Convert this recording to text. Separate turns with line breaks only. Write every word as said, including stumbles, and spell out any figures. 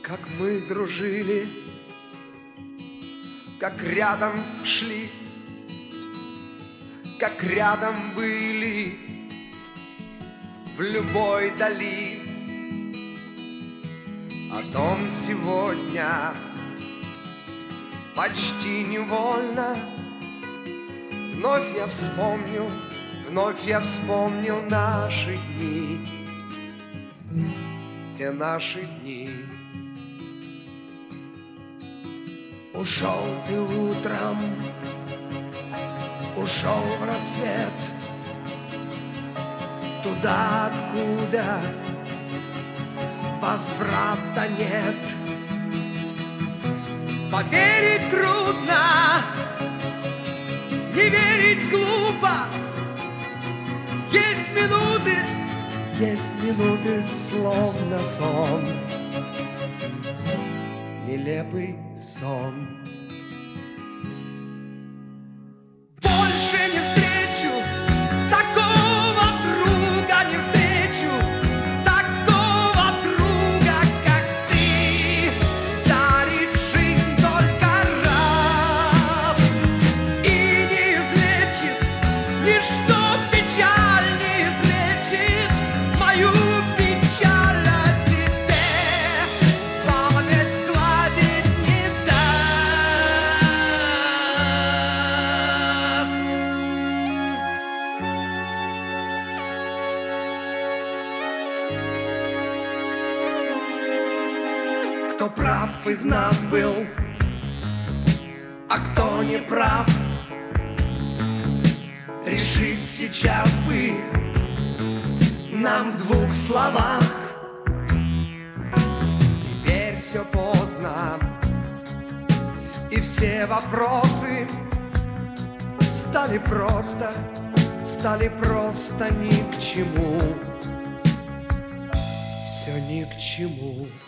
как мы дружили, как рядом шли, как рядом были в любой дали. О том сегодня почти невольно вновь я вспомню, вновь я вспомнил наши дни, те наши дни. Ушел ты утром, ушел в рассвет, туда, откуда возврата нет. Поверить трудно, не верить глупо. Есть минуты, есть минуты, словно сон, нелепый сон. Больше не встречу такого друга, не встречу такого друга, как ты. Дарит жизнь только раз и не излечит ничто, печаль не излечит мою печаль. Кто прав из нас был, а кто не прав, решить сейчас бы нам в двух словах. Теперь все поздно, и все вопросы стали просто, стали просто ни к чему. Все ни к чему.